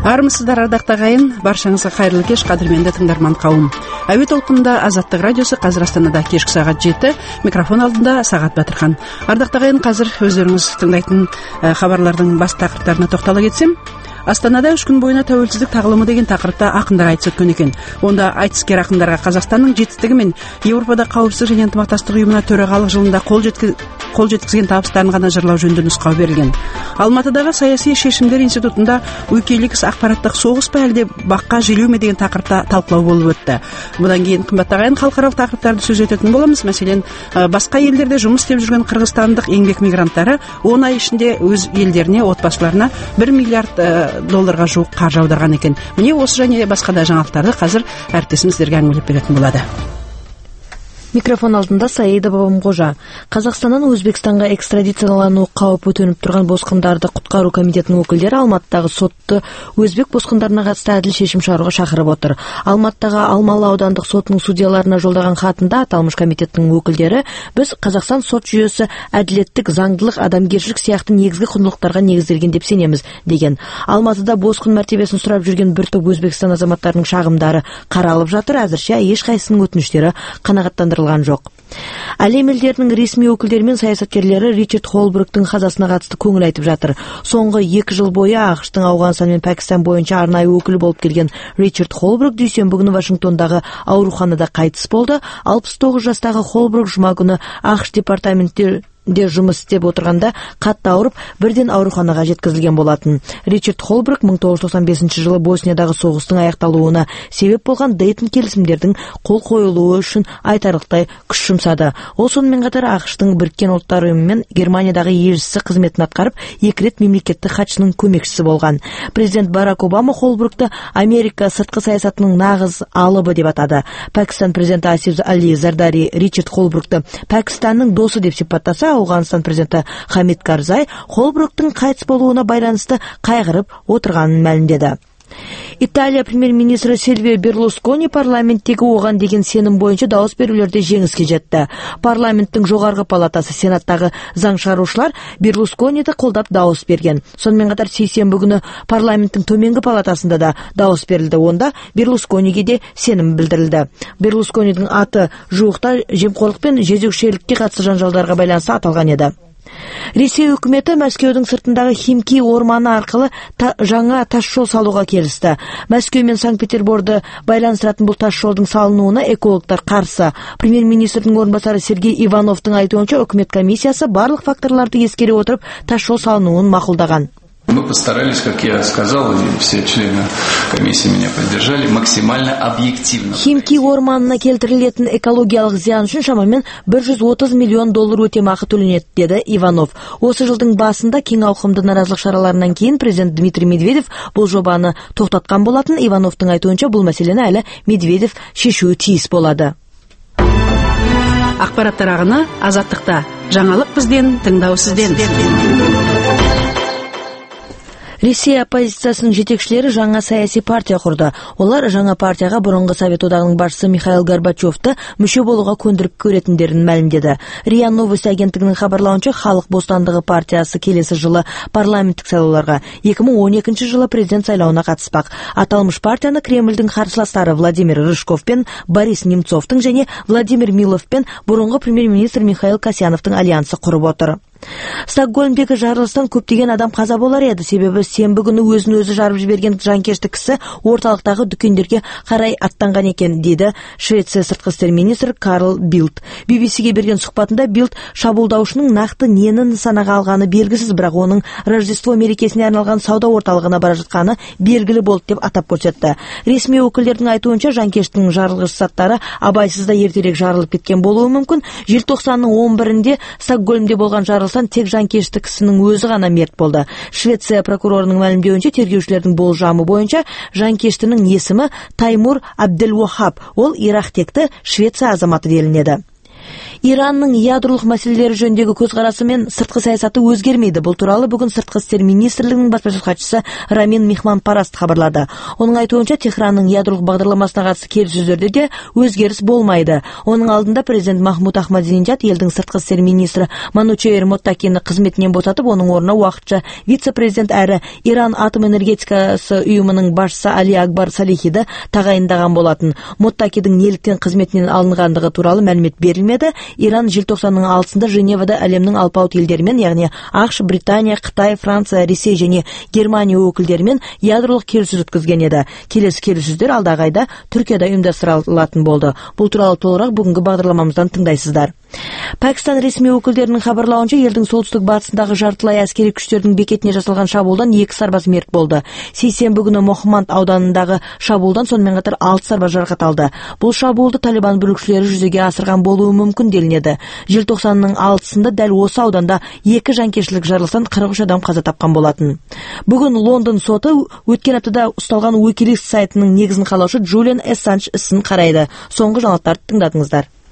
Армысыздар, ардактуу агайын, баршаңызга кайрылуу кеш, кадырменде тыңдарман кауым. Әуе толкунда Азаттык радиосу азыр Астанада кешки саат 7, микрофон алдында Сагат Батырхан. Ардактуу агайын, азыр өздөрүңүз тыңдайтын кабарлардын бас такырыптарына токтоло кетсем, Астанада 3 күн боюна тәуелсиздик тагылымы деген такырыпта акындар айтыс өткөн экен. Онда айтыскер акындарга Казакстандын жетистиги мен Европада кауіпсіздік және ынтымақтастық уюмуна төрагалык жылында кол жеткизген табыстарын гана жырлоо жөнүндө нускау берилген. Алматыдагы саясий шешимдер институтунда Wikileaks акпараттык согус ба элде бакка желүүмү деген такырыпта талкуулоо болуп өттү. Мындан кийин кымбаттуу агайын халкаралык такырыптарды сөз этетін боламыз. Мәселен, башка элдерде жумуш иштеп жүргөн кыргызстандык эмгек мигранттары 10 ай ичинде өз элдерине, отбасыларына $1 миллиард жуук каржы аударган экен. Міне осы және басқа да жаңалыктарды азыр әріптесим сиздерге аңгемелеп беретін болады. Микрофон алдында Саида Бабамгожа. Казакстандан Өзбекстанга экстрадициялануу каупи төнүп турган боскундарды куткаруу комитетинин өкүлдөрү Алматыдагы сотто өзбек боскундарына катысты адил чечим чыгарууга чакырып отур. Алматыдагы Алмалы аудандык сотунун судьяларына жолдогон катында аталмыш комитеттин өкүлдөрү "Биз Казакстан сот жүйөсү адилеттик, заңдылык, адамгерчилик сыяктуу негизги кундулуктарга негизделген деп сенемиз" деген. Алматыда боскун мартебесин сурап жүргөн бир топ Өзбекстан азаматтарынын чагымдары каралып жатыр. Азырча эч кайсынын өтүнүчтөрү канагаттандырылган жок. Алем элдеринин ресми өкүлдөрү менен саясаткерлери Ричард Холбруктун казасына катысты көңүл айтып жатыр. Соңку 2 жыл бою АКШтын Афганистан менен Пакистан боюнча арнайы өкүлү болуп келген Ричард Холбрук дүйсөнбү күнү Вашингтондагы ооруканада кайтыс болду. 69 жастагы Холбрук жума күнү АКШ департаментинде жумуш иштеп отурганда катты ауруп, бирден ооруканага жеткизилген болатын. Ричард Холбрук 1995 Босниядағы согуштун аякталууна себеп болгон Дейтон келисимдердин кол коюлуу үчүн айтарлыктай күч жумсады. Ол сонун катар АКШтын Бириккен Улуттар уюму менен Германиядагы элчиси кызметін аткарып, 2 рет мемлекеттик катчынын көмөкчүсү болгон. Президент Барак Обама Холбрукту Америка сырткы саясатынын нагыз алыбы деп атады. Пакистан президенти Асиф Али Зардари Ричард Холбрукту Пакистандын досу деп сипаттаса, Афганистан президенти Хамид Карзай Холбруктун кайтыс болууна байланышты кайгырып отурганын маалимдеди. Италия премьер-министри Сильвио Берлускони парламенттеги оган деген сеним боюнча дауыс берүүлөрдө жеңиске жетти. Парламенттин жогорку палатасы Сенаттагы заң чыгаруучулар Берлускониди колдоп дауыс берген. Сонун катар сейсенбі күнү парламенттин төменги палатасында да дауыс берилди. Онда Берлускониге де сеним билдирилди. Берлусконидин аты жуукта жемкорлук менен жезөкчөлүккө катышы жанжалдарга байланыштуу аталган эди. Ресей өкмөтү Мәскөөдүн сыртындагы Химки орманы аркылы жаңа таш жол салууга келишти. Мәскөө менен Санкт-Петерборду байланыштыратын бул таш жолдун салынууна экологдор каршы. Премьер-министрдин орун басары Сергей Ивановдун айтуунча, өкмөт комиссиясы барлык факторлорду эскере отуруп таш жол салынуун макулдаган. Мы постарались, как я сказал, и все члены комиссии меня поддержали, максимально объективно. Химки орманына келтирилетін экологиялық зиян үшін шамамен $130 миллион өтемақы төленет, деді Иванов. Осы жылдың басында кең ауқымды наразылық шараларынан кейін президент Дмитрий Медведев бұл жобаны тоқтатқан болатын. Ивановтың айтуынша, бұл мәселені әлі Медведев шешуі тиіс болады. Ақпараттар ағыны Азаттықта. Жаңалық бізден, тыңдау сізден. Ресей оппозициясынын жетекчилери жаңа саясий партия курду. Олар жаңа партияга бурунку Совет одагынын башчысы Михаил Горбачевду мүчө болууга көндүрүп көрөтүндөрүн маалимдеди. РИА Новости агенттигинин кабарлауынча, Халык бостандыгы партиясы келесі жылы парламенттик шайлоолорго, 2012 жылы президент шайлоуна катышпак. Аталмыш партияны Кремлдин каршылаштары Владимир Рыжков пен Борис Немцовдун және Владимир Милов пен бурунку премьер-министр Михаил Касьяновдун альянсы куруп отур. Стокгольмдегі жарылыстан көптеген адам каза болар еді. Себебі сенбі күні өзін өзі жарып жіберген жанкешті кісі орталықтағы дүкендерге қарай аттанған екен, деді Швеция сыртқы істер министрі Карл Билд. BBC-ге берген сұхбатында Билд шабуылдаушының нақты нені нысанаға алғаны белгісіз, бірақ оның Рождество мерекесіне арналған сауда орталығына бара жатқаны белгілі болды деп атап көрсетті. Ресми өкілдердің айтуынша, жанкештің жарылғыш заттары абайсызда ертерек жарылып кеткен болуы мүмкін. Желтоқсанның 11-інде Стокгольмде болған жарылыс тек жанкешті кісінің өзі ғана мерт болды. Швеция прокурорының мәлімдеуінше, тергеушілердің болжамы бойынша жанкештінің есімі Таймур Абделвахаб. Ол Ирак текті Швеция азаматы делінеді. Иранның ядролық мәселелері жөніндегі көзқарасы мен сыртқы саясаты өзгермейді. Бұл туралы бүгін сыртқы істер министрлігінің баспасөз хатшысы Рамин Мехманпараст хабарлады. Оның айтуынша, Техранның ядролық бағдарламасына қатысты келіссөздерде де өзгеріс болмайды. Оның алдында президент Махмуд Ахмадинеджад елдің сыртқы істер министрі Манучейр Моттакини қызметінен босатып, оның орнына уақытша вице-президент әрі Иран атом энергетикасы ұйымының басшысы Али Акбар Салихиді тағайындаған болатын. Моттакидің неліктен қызметінен алынғандығы туралы мәлімет берілмеді. Иран желтоқсанның 6-сында Женевада әлемнің алпауыт елдерімен, яғни ақш, Британия, Қытай, Франция, Ресей және Германия өкілдерімен ядролық келіссөз өткізген еді. Келесі келіссөздер алдағы айда Түркияда ұйымдастырылатын болды. Бұл туралы толығырақ бүгінгі бағдарламамыздан тыңдайсыздар. Пәкістан ресми өкілдерінің хабарлауынша, елдің солтүстік батысындағы жартылай әскери күштердің бекетіне жасалған шабуылдан 2 сарбаз мерт болды. Сейсенбі күні Мохманд ауданындағы шабуылдан сонымен қатар 6 сарбаз жарақат алды. Бұл шабуылды Талибан бүлікшілері жүзеге асырған болуы мүмкін делінеді. Желтоқсанның 6-сында дәл осы ауданда 2 жанкештілік жарылыстан 43 адам қаза тапқан болатын. Бүгін Лондон соты өткен аптада ұсталған Wikileaks сайтының негізін қалаушы Джулиан Ассанж ісін қарайды. Соңғы жаңалықтарды тыңдадыңыздар.